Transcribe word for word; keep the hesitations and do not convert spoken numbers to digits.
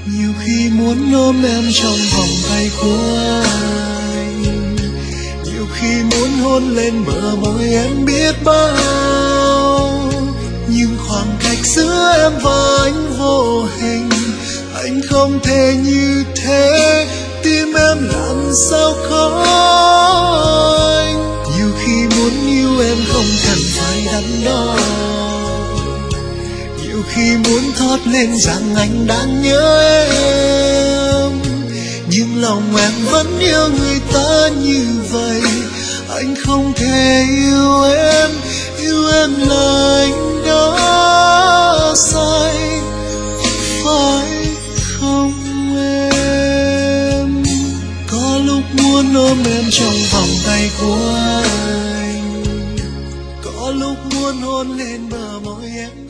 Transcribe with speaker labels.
Speaker 1: Nhiều khi muốn ôm em trong vòng tay của anh, nhiều khi muốn hôn lên bờ môi em biết bao, nhưng khoảng cách giữa em và anh vô hình. Anh không thể như thế, tim em làm sao có anh. Nhiều khi muốn yêu em không cần phải đắn đo, nhiều khi muốn thốt lên rằng anh đang nhớ em, nhưng lòng em vẫn yêu người ta như vậy. Anh không thể yêu em, yêu em là anh đã sai, phải không em? Có lúc muốn ôm em trong vòng tay của anh, có lúc muốn hôn lên bờ môi em.